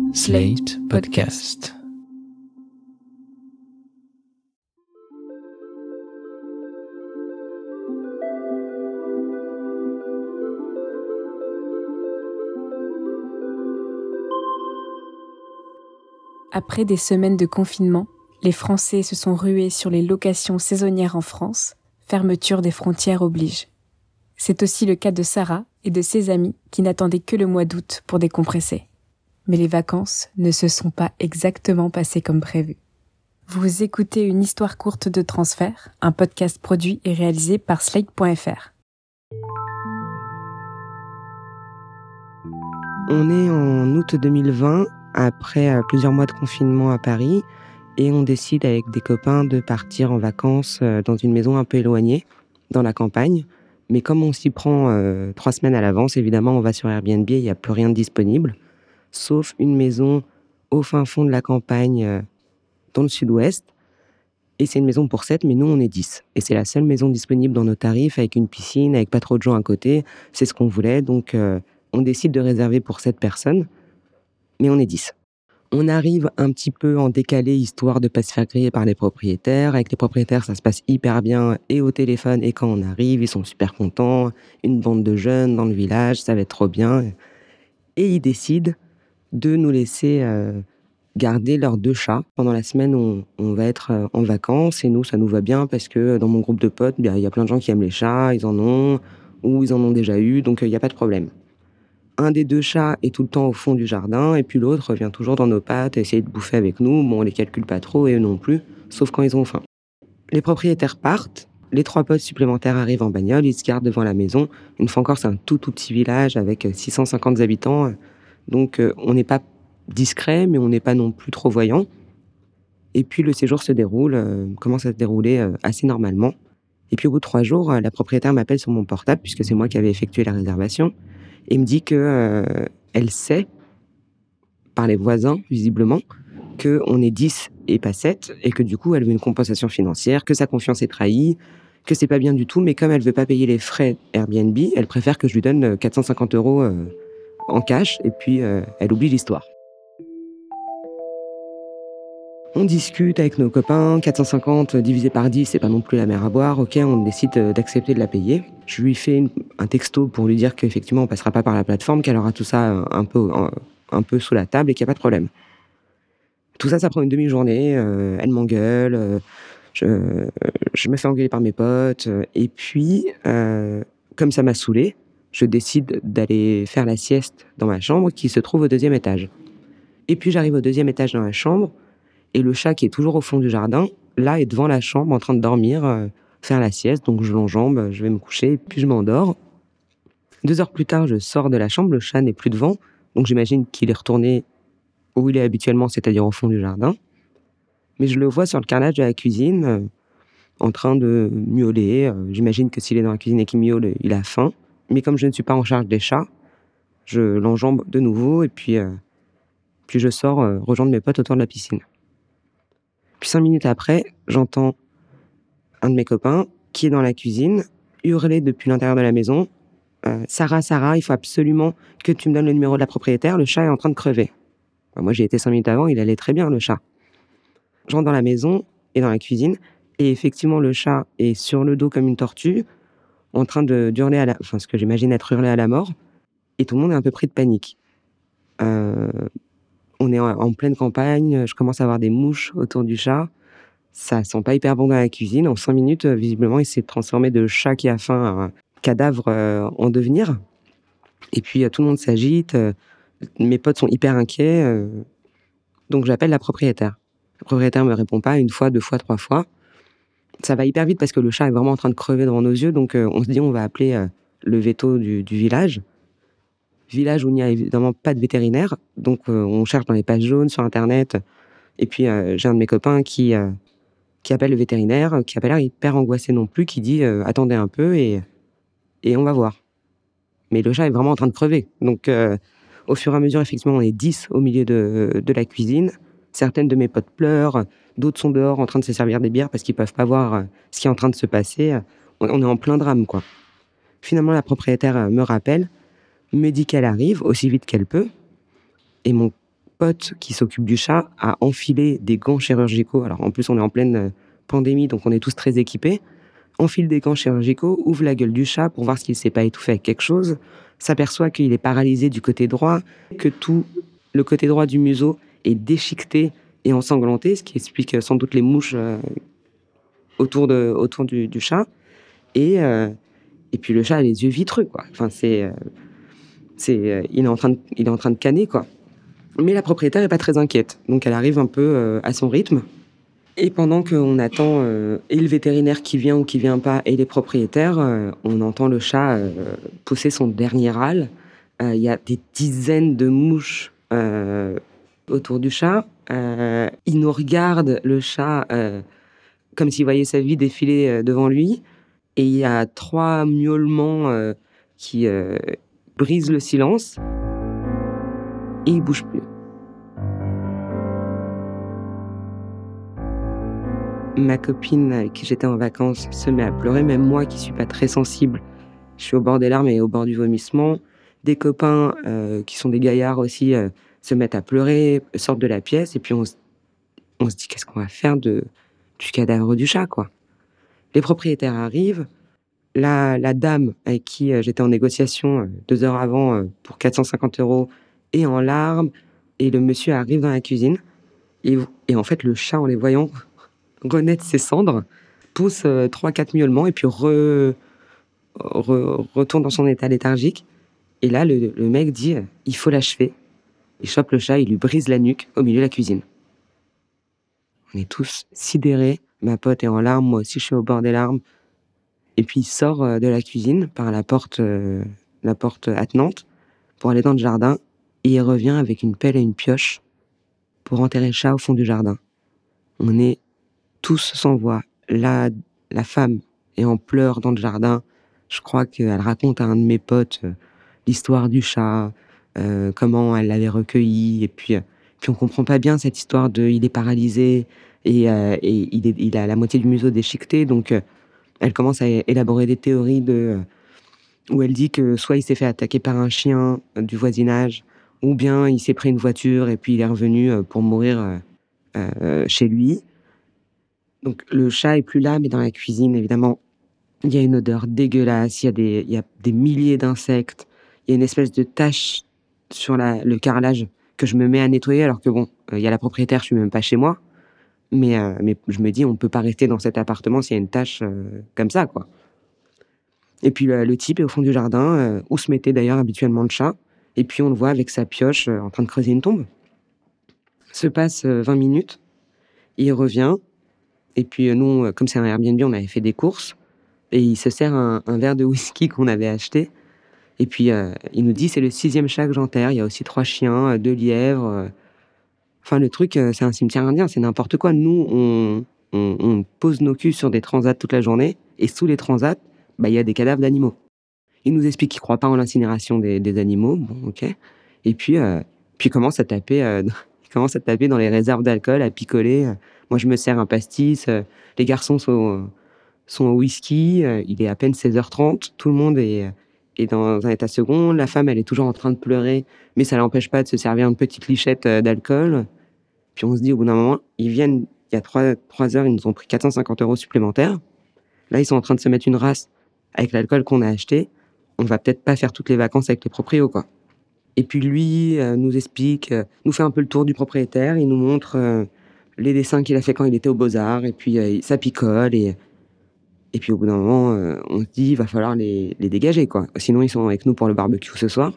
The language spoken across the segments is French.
Slate Podcast. Après des semaines de confinement, les Français se sont rués sur les locations saisonnières en France, fermeture des frontières oblige. C'est aussi le cas de Sarah et de ses amis qui n'attendaient que le mois d'août pour décompresser. Mais les vacances ne se sont pas exactement passées comme prévu. Vous écoutez une histoire courte de transfert, un podcast produit et réalisé par Slate.fr. On est en août 2020, après plusieurs mois de confinement à Paris, et on décide avec des copains de partir en vacances dans une maison un peu éloignée, dans la campagne. Mais comme on s'y prend 3 semaines à l'avance, évidemment, on va sur Airbnb et il n'y a plus rien de disponible, sauf une maison au fin fond de la campagne, dans le sud-ouest. Et c'est une maison pour 7, mais nous, on est 10. Et c'est la seule maison disponible dans nos tarifs, avec une piscine, avec pas trop de gens à côté. C'est ce qu'on voulait, donc on décide de réserver pour 7 personnes, mais on est 10. On arrive un petit peu en décalé, histoire de pas se faire griller par les propriétaires. Avec les propriétaires, ça se passe hyper bien, et au téléphone, et quand on arrive, ils sont super contents. Une bande de jeunes dans le village, ça va être trop bien. Et ils décident de nous laisser garder leurs 2 chats. Pendant la semaine, on va être en vacances, et nous, ça nous va bien, parce que dans mon groupe de potes, il y a plein de gens qui aiment les chats, ils en ont, ou ils en ont déjà eu, donc il n'y a pas de problème. Un des 2 chats est tout le temps au fond du jardin, et puis l'autre vient toujours dans nos pattes essayer de bouffer avec nous. Bon, on les calcule pas trop, et eux non plus, sauf quand ils ont faim. Les propriétaires partent, les 3 potes supplémentaires arrivent en bagnole, ils se gardent devant la maison. Une fois encore, c'est un tout petit village avec 650 habitants, donc on n'est pas discret, mais on n'est pas non plus trop voyant. Et puis le séjour commence à se dérouler assez normalement. Et puis au bout de 3 jours, la propriétaire m'appelle sur mon portable, puisque c'est moi qui avais effectué la réservation, et me dit que elle sait, par les voisins visiblement, qu'on est 10 et pas 7, et que du coup elle veut une compensation financière, que sa confiance est trahie, que c'est pas bien du tout, mais comme elle veut pas payer les frais Airbnb, elle préfère que je lui donne 450 € en cash, et puis elle oublie l'histoire. On discute avec nos copains, 450 divisé par 10, c'est pas non plus la mer à boire. Ok, on décide d'accepter de la payer. Je lui fais un texto pour lui dire qu'effectivement on passera pas par la plateforme, qu'elle aura tout ça un peu sous la table et qu'il n'y a pas de problème. Tout ça, ça prend une demi-journée, elle m'engueule, je me fais engueuler par mes potes, et puis, comme ça m'a saoulé, je décide d'aller faire la sieste dans ma chambre qui se trouve au 2e étage. Et puis j'arrive au 2e étage dans la chambre, et le chat qui est toujours au fond du jardin, là, est devant la chambre en train de dormir, faire la sieste. Donc je l'enjambe, je vais me coucher, puis je m'endors. 2 heures plus tard, je sors de la chambre, le chat n'est plus devant. Donc j'imagine qu'il est retourné où il est habituellement, c'est-à-dire au fond du jardin. Mais je le vois sur le carrelage de la cuisine, en train de miauler. J'imagine que s'il est dans la cuisine et qu'il miaule, il a faim. Mais comme je ne suis pas en charge des chats, je l'enjambe de nouveau, et puis je sors rejoindre mes potes autour de la piscine. Puis 5 minutes après, j'entends un de mes copains qui est dans la cuisine hurler depuis l'intérieur de la maison « Sarah, il faut absolument que tu me donnes le numéro de la propriétaire, le chat est en train de crever. » Moi, j'y étais 5 minutes avant, il allait très bien, le chat. J'entre dans la maison et dans la cuisine, et effectivement, le chat est sur le dos comme une tortue, en train d'hurler ce que j'imagine être hurlé à la mort, et tout le monde est un peu pris de panique. On est en pleine campagne, je commence à avoir des mouches autour du chat. Ça sent pas hyper bon dans la cuisine. En 5 minutes, visiblement, il s'est transformé de chat qui a faim à un cadavre en devenir. Et puis, tout le monde s'agite. Mes potes sont hyper inquiets. Donc, j'appelle la propriétaire. La propriétaire me répond pas 1 fois, 2 fois, 3 fois. Ça va hyper vite parce que le chat est vraiment en train de crever devant nos yeux. Donc, on se dit, on va appeler le veto du village. Village où il n'y a évidemment pas de vétérinaire, donc on cherche dans les pages jaunes sur internet, et puis j'ai un de mes copains qui appelle le vétérinaire, qui a pas l'air hyper angoissé non plus, qui dit attendez un peu et on va voir. Mais le chat est vraiment en train de crever, donc au fur et à mesure, effectivement, on est 10 au milieu de la cuisine. Certaines de mes potes pleurent, d'autres sont dehors en train de se servir des bières parce qu'ils peuvent pas voir ce qui est en train de se passer. On est en plein drame, quoi. Finalement, la propriétaire me rappelle, me dit qu'elle arrive aussi vite qu'elle peut, et mon pote qui s'occupe du chat a enfilé des gants chirurgicaux. Alors en plus, on est en pleine pandémie, donc on est tous très équipés. Enfile des gants chirurgicaux, ouvre la gueule du chat pour voir s'il ne s'est pas étouffé avec quelque chose, s'aperçoit qu'il est paralysé du côté droit, que tout le côté droit du museau est déchiqueté et ensanglanté, ce qui explique sans doute les mouches autour du chat. Et puis le chat a les yeux vitreux, quoi. Enfin, il est en train de canner, quoi. Mais la propriétaire est pas très inquiète, donc elle arrive un peu à son rythme. Et pendant qu'on attend et le vétérinaire qui vient ou qui vient pas et les propriétaires, on entend le chat pousser son dernier râle. Il y a des dizaines de mouches autour du chat. Il nous regarde, le chat, comme s'il voyait sa vie défiler devant lui. Et il y a 3 miaulements qui brisent le silence. Et il bouge plus. Ma copine avec qui j'étais en vacances se met à pleurer, même moi qui suis pas très sensible. Je suis au bord des larmes et au bord du vomissement. Des copains qui sont des gaillards aussi se mettent à pleurer, sortent de la pièce, et puis on se dit qu'est-ce qu'on va faire du cadavre du chat, quoi. Les propriétaires arrivent. La dame avec qui j'étais en négociation 2 heures avant pour 450 € est en larmes, et le monsieur arrive dans la cuisine. Et en fait, le chat, en les voyant renaître ses cendres, pousse 3-4 miaulements et puis retourne dans son état léthargique. Et là, le mec dit il faut l'achever. Il chope le chat, il lui brise la nuque au milieu de la cuisine. On est tous sidérés. Ma pote est en larmes, moi aussi je suis au bord des larmes. Et puis il sort de la cuisine par la porte attenante pour aller dans le jardin. Et il revient avec une pelle et une pioche pour enterrer le chat au fond du jardin. On est tous sans voix. La femme est en pleurs dans le jardin. Je crois qu'elle raconte à un de mes potes l'histoire du chat, comment elle l'avait recueilli. Et puis on comprend pas bien cette histoire de il est paralysé et il a la moitié du museau déchiqueté. Donc elle commence à élaborer des théories où elle dit que soit il s'est fait attaquer par un chien du voisinage, ou bien il s'est pris une voiture et puis il est revenu pour mourir chez lui. Donc le chat est plus là, mais dans la cuisine, évidemment, il y a une odeur dégueulasse, il y a des milliers d'insectes, il y a une espèce de tache sur le carrelage que je me mets à nettoyer, alors que bon, il y a la propriétaire, je suis même pas chez moi, mais je me dis, on peut pas rester dans cet appartement s'il y a une tache comme ça, quoi. Et puis le type est au fond du jardin, où se mettait d'ailleurs habituellement le chat, et puis on le voit avec sa pioche en train de creuser une tombe. Se passe 20 minutes, il revient. Et puis nous, comme c'est un Airbnb, on avait fait des courses. Et il se sert un verre de whisky qu'on avait acheté. Et puis il nous dit, c'est le 6e chat que j'enterre. Il y a aussi 3 chiens, 2 lièvres. Enfin, le truc, c'est un cimetière indien, c'est n'importe quoi. Nous, on pose nos culs sur des transats toute la journée. Et sous les transats, il y a des cadavres d'animaux. Il nous explique qu'il ne croit pas en l'incinération des animaux. Bon, ok. Et puis il commence à taper... Il commence à taper dans les réserves d'alcool, à picoler. Moi, je me sers un pastis. Les garçons sont au whisky. Il est à peine 16h30. Tout le monde est dans un état second. La femme, elle est toujours en train de pleurer, mais ça l'empêche pas de se servir une petite lichette d'alcool. Puis on se dit, au bout d'un moment, ils viennent, il y a 3 heures, ils nous ont pris 450 € supplémentaires. Là, ils sont en train de se mettre une race avec l'alcool qu'on a acheté. On va peut-être pas faire toutes les vacances avec les proprios, quoi. Et puis lui nous explique, nous fait un peu le tour du propriétaire, il nous montre les dessins qu'il a fait quand il était aux Beaux-Arts, et puis ça picole, et puis au bout d'un moment, on se dit, il va falloir les dégager, quoi. Sinon, ils sont avec nous pour le barbecue ce soir.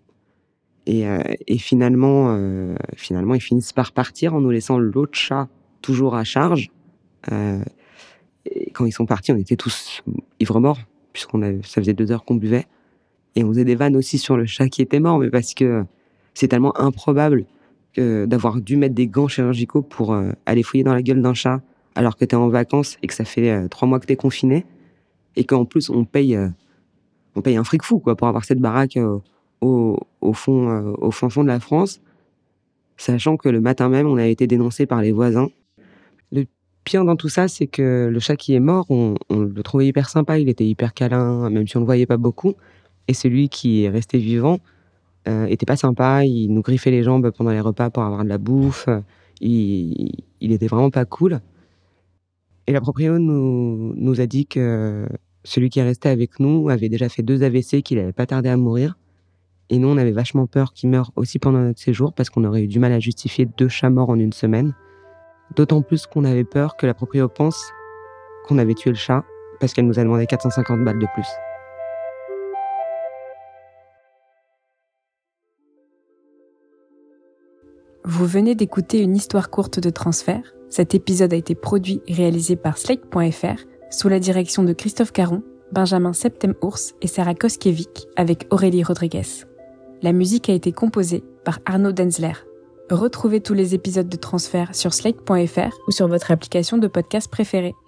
Et finalement, ils finissent par partir en nous laissant l'autre chat toujours à charge. Et quand ils sont partis, on était tous ivres-morts, ça faisait 2 heures qu'on buvait. Et on faisait des vannes aussi sur le chat qui était mort, mais parce que c'est tellement improbable d'avoir dû mettre des gants chirurgicaux pour aller fouiller dans la gueule d'un chat alors que t'es en vacances et que ça fait 3 mois que t'es confiné, et qu'en plus on paye un fric fou, quoi, pour avoir cette baraque au fond de la France, sachant que le matin même on a été dénoncé par les voisins. Le pire dans tout ça, c'est que le chat qui est mort, on le trouvait hyper sympa, il était hyper câlin, même si on le voyait pas beaucoup. Et celui qui est resté vivant, était pas sympa. Il nous griffait les jambes pendant les repas pour avoir de la bouffe. Il était vraiment pas cool. Et la proprio nous a dit que celui qui est resté avec nous avait déjà fait 2 AVC, qu'il avait pas tardé à mourir. Et nous, on avait vachement peur qu'il meure aussi pendant notre séjour parce qu'on aurait eu du mal à justifier 2 chats morts en une semaine. D'autant plus qu'on avait peur que la proprio pense qu'on avait tué le chat parce qu'elle nous a demandé 450 balles de plus. Vous venez d'écouter une histoire courte de transfert. Cet épisode a été produit et réalisé par Slate.fr sous la direction de Christophe Caron, Benjamin Septem-Ours et Sarah Koskiewicz avec Aurélie Rodriguez. La musique a été composée par Arnaud Denzler. Retrouvez tous les épisodes de Transfert sur Slate.fr ou sur votre application de podcast préférée.